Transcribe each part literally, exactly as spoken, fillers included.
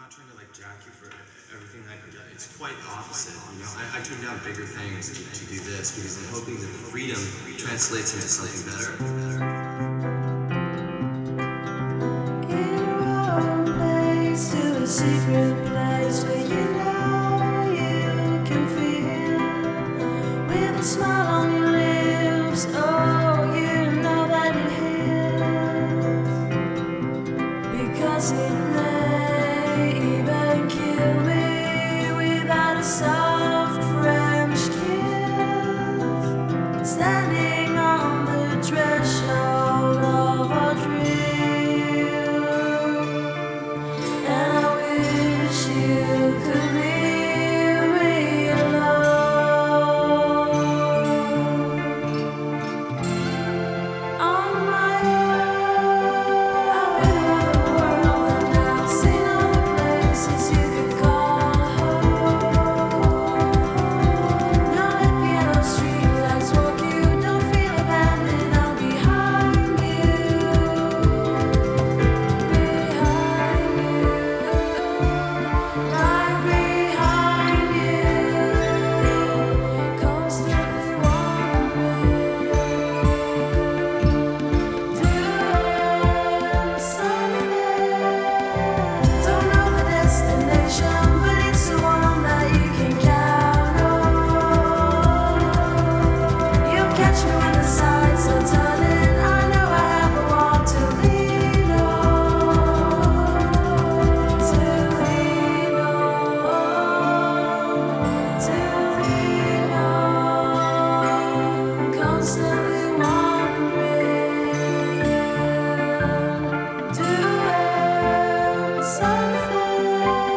not trying to like jack you for everything that you've done. It's quite opposite. You know, I, I turn down bigger things to, to do this because I'm hoping that the freedom translates into something better. In a wrong place to a secret place where you know you can feel with a smile on your lips. Oh, you know that it heals because it may even kill me without a soft French kiss. Standing on the threshold of a dream, and I wish you could leave me alone on my own. I've been around the world and I've seen all the places you could call home. Now let piano streetlights walk you, don't feel abandoned. I'm behind you, behind you, right behind you, constantly wandering, doing something. Don't know the destination, but it's the one that you can count on. You'll catch me when the sides are turning. I know I have a wall to lean on, to lean on, to lean on. Constantly wandering, doing something.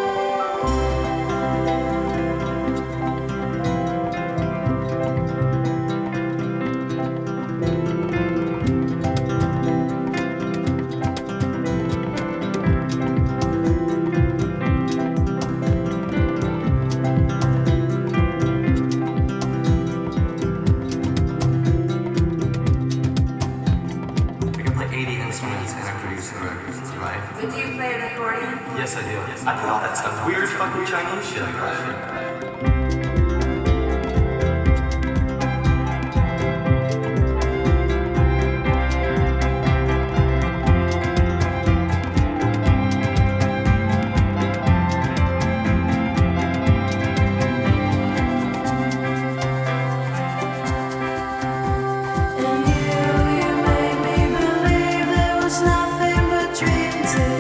I can play eighty instruments and I produce the records, right? But do you play an accordion? Yes, I do. I put all that stuff, weird fucking Chinese shit I got. And you, you made me believe there was nothing but dream to